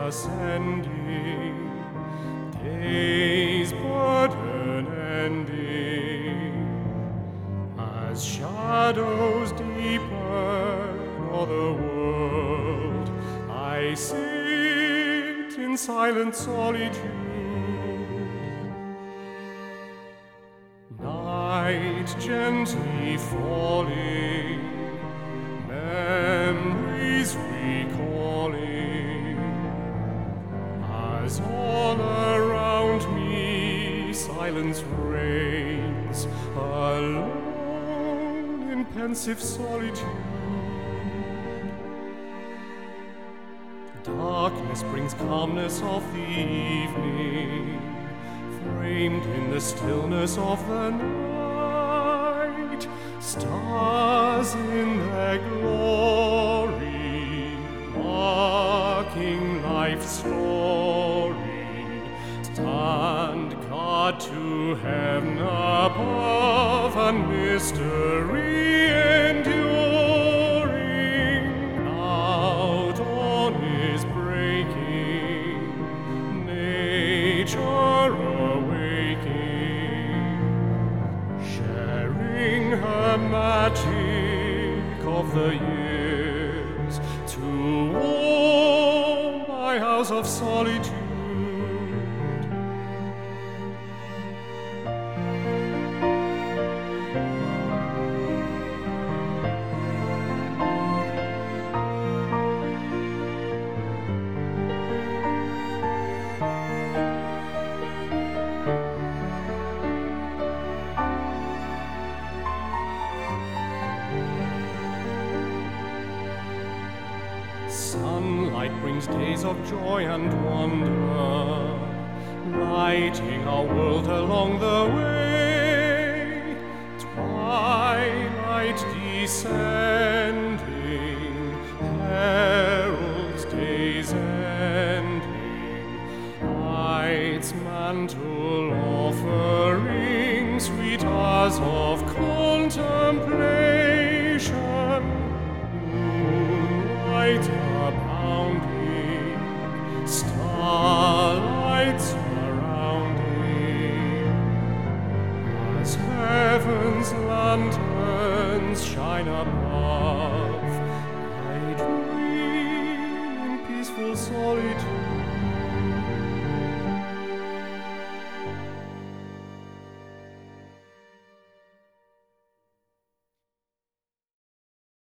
ascending, day's burden ending, as shadows deepen o'er the world, I sit in silent solitude. Night gently falling, memories recalling, as all around me silence reigns, alone in pensive solitude. Darkness brings calmness of the evening, framed in the stillness of the night, stars in their glory, marking life's story, stand guard to heaven above, and mystery enduring. Now dawn is breaking, nature awaking, sharing her magic of the years to warm my house of solitude. Sunlight brings days of joy and wonder, lighting our world along the way. Twilight descending, heralds day's ending, night's mantle offering, sweet hours of contemplation, moonlight